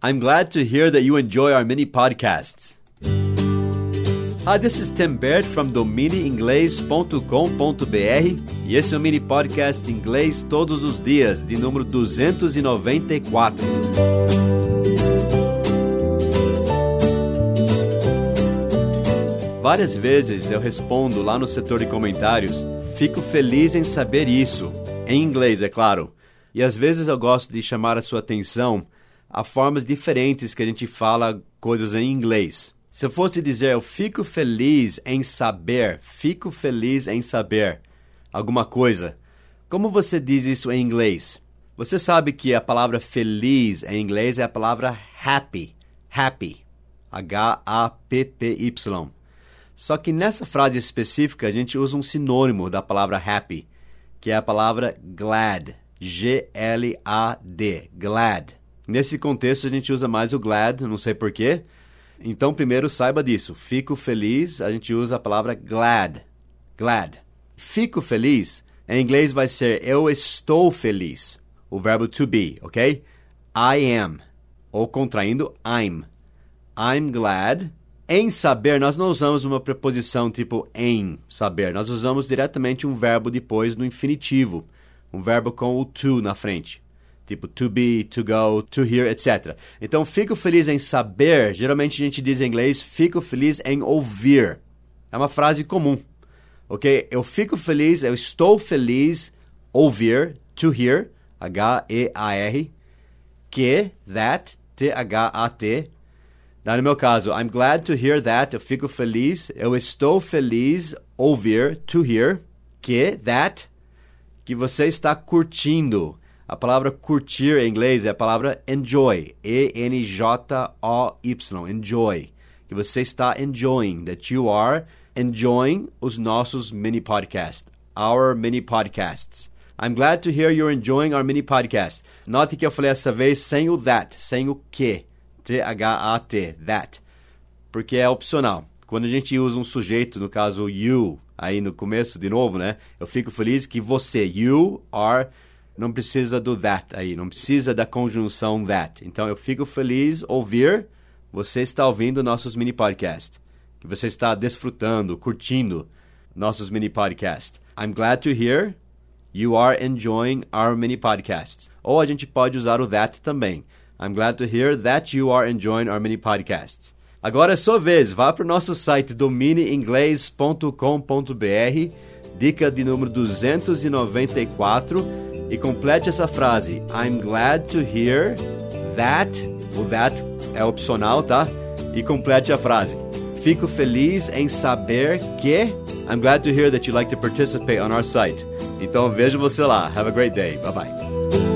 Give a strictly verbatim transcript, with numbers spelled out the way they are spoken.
I'm glad to hear that you enjoy our mini podcasts. Hi, this is Tim Baird from domine inglês ponto com ponto b r e esse é o mini podcast Inglês Todos os Dias, de número duzentos e noventa e quatro. Várias vezes eu respondo lá no setor de comentários, fico feliz em saber isso, em inglês, é claro. E às vezes eu gosto de chamar a sua atenção a formas diferentes que a gente fala coisas em inglês. Se eu fosse dizer, eu fico feliz em saber, fico feliz em saber alguma coisa, como você diz isso em inglês? Você sabe que a palavra feliz em inglês é a palavra happy, happy, H A P P Y. Só que nessa frase específica a gente usa um sinônimo da palavra happy, que é a palavra glad, G L A D, glad. Nesse contexto a gente usa mais o glad, não sei porquê. Então, primeiro, saiba disso. Fico feliz, a gente usa a palavra glad. Glad. Fico feliz, em inglês vai ser eu estou feliz. O verbo to be, ok? I am. Ou contraindo, I'm. I'm glad. Em saber, nós não usamos uma preposição tipo em saber. Nós usamos diretamente um verbo depois no infinitivo. Um verbo com o to na frente. Tipo, to be, to go, to hear, etcétera. Então, fico feliz em saber, geralmente a gente diz em inglês, fico feliz em ouvir. É uma frase comum, ok? Eu fico feliz, eu estou feliz, ouvir, to hear, H E A R, que, that, T H A T. Daí no meu caso, I'm glad to hear that, eu fico feliz, eu estou feliz, ouvir, to hear, que, that, que você está curtindo. A palavra curtir em inglês é a palavra enjoy, E N J O Y, enjoy. Que você está enjoying, that you are enjoying os nossos mini podcasts, our mini podcasts. I'm glad to hear you're enjoying our mini podcast. Note que eu falei essa vez sem o that, sem o que, T H A T, that, porque é opcional. Quando a gente usa um sujeito, no caso you, aí no começo de novo, né? Eu fico feliz que você, you are... Não precisa do that aí, não precisa da conjunção that. Então, eu fico feliz ouvir, você está ouvindo nossos mini podcasts. Que você está desfrutando, curtindo nossos mini podcasts. I'm glad to hear you are enjoying our mini podcasts. Ou a gente pode usar o that também. I'm glad to hear that you are enjoying our mini podcasts. Agora é sua vez, vá para o nosso site domine inglês ponto com ponto b r, dica de número duzentos e noventa e quatro, e complete essa frase. I'm glad to hear that. O that é opcional, tá? E complete a frase. Fico feliz em saber que... I'm glad to hear that you like to participate on our site. Então vejo você lá. Have a great day. Bye bye.